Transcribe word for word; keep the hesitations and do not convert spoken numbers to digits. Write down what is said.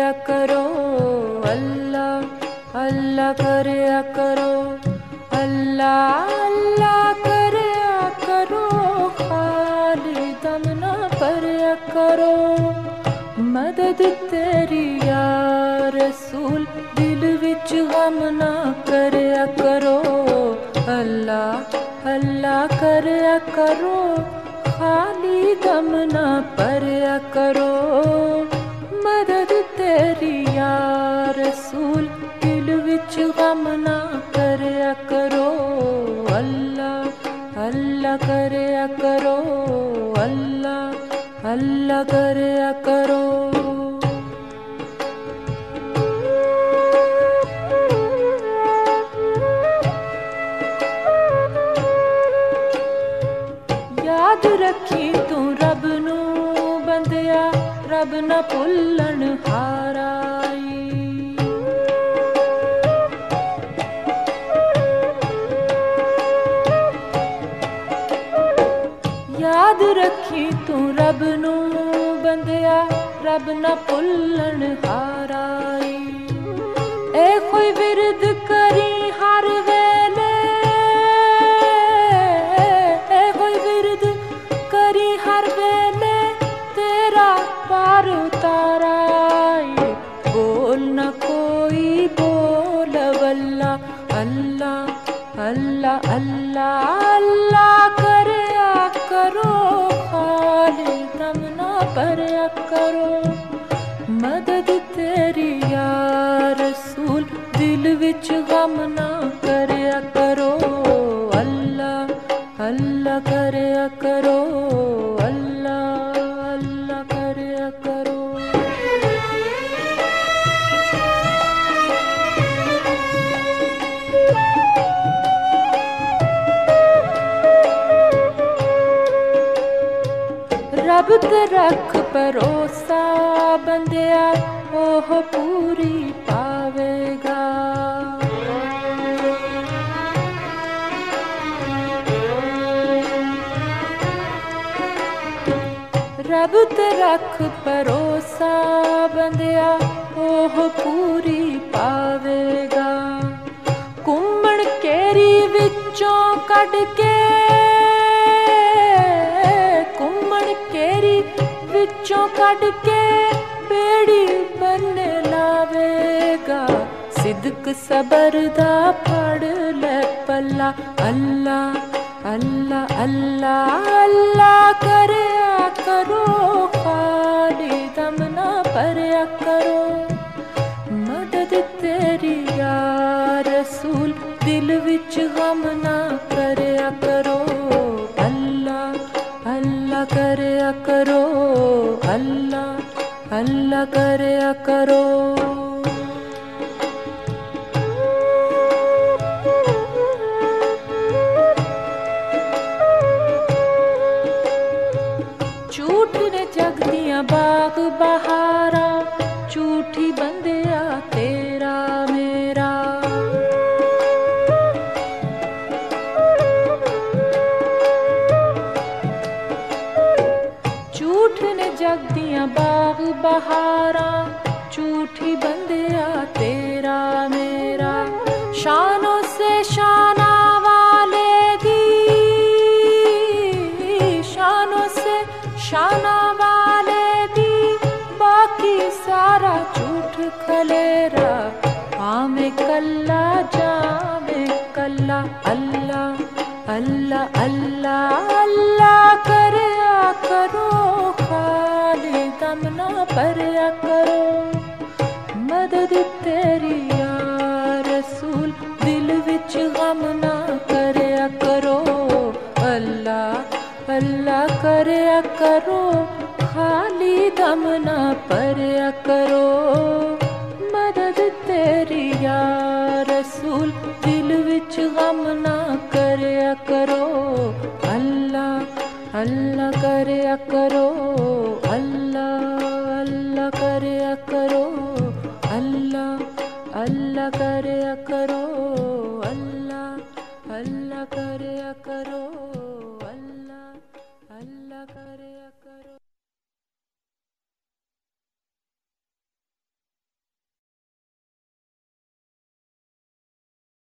करो, अल्लाह अल्लाह करया करो, अल्लाह अल्लाह करया करो, खाली दम ना परया करो। मदद तेरी या रसूल, दिल विच गम ना करया करो, अल्लाह अल्लाह करया करो, खाली दम ना परया करो। मदद तेरी या रसूल, दिल विच गम ना करया करो, अल्लाह अल्लाह करया करो, अल्लाह अल्लाह करया करो। याद रखी तू रब नू बंदिया, रब ना भुल्लण हाराई। याद रखी तू रब नू बंदिया, रब ना भुल्लण हाराई। ए कोई विरद करी हर वेले, ए कोई विरद करी हर वेले, तेरा पार उताराई। बोल न कोई बोल वल्ला, अल्लाह अल्लाह अल्लाह अल्लाह करया करो, खाली दम ना परया करो। मदद तेरी या रसूल, दिल विच गम ना करया करो, अल्लाह अल्लाह करया करो, अल्लाह अल्लाह करया करो। रब ते रख भरोसा बंदिया, ओह पूरी पावेगा। रब ते रख भरोसा बंदिया, ओह पूरी पावेगा। घुम्मण केरी विचों कढ के, घुम्मण केरी विचों कढ के, बेड़ी बन्ने लावेगा। सिदक सबर दा फड़ ले पल्ला, अल्लाह अल्लाह अल्लाह अल्लाह करया करो, खाली दम ना परया करो। मदद तेरी या रसूल, दिल विच गम ना करया करो, अल्लाह अल्लाह करया करो, अल्लाह अल्लाह करया करो। झूठ ने जगदियां बाग बहारा, झूठी बंदिया तेरा मेरा। झूठ ने जगदियां बाग बहारा, झूठी बंदिया तेरा मेरा। शानों से शाना वाले दी, शानों से शाना वाले दी, बाकी सारा झूठ खलेरा। आमे कल्ला जामे कल्ला, अल्लाह अल्लाह अल्लाह अल्लाह करया करो, खाली दम ना परया करो। मदद तेरी या रसूल, दिल विच गम ना करया करो, अल्लाह अल्लाह करया करो, खाली दम ना परया करो। मदद तेरी या रसूल, दिल विच गम ना करया करो, अल्लाह अल्लाह करया करो, अल्लाह अल्लाह करया करो, अल्लाह अल्लाह करया करो, अल्लाह अल्लाह करया करो।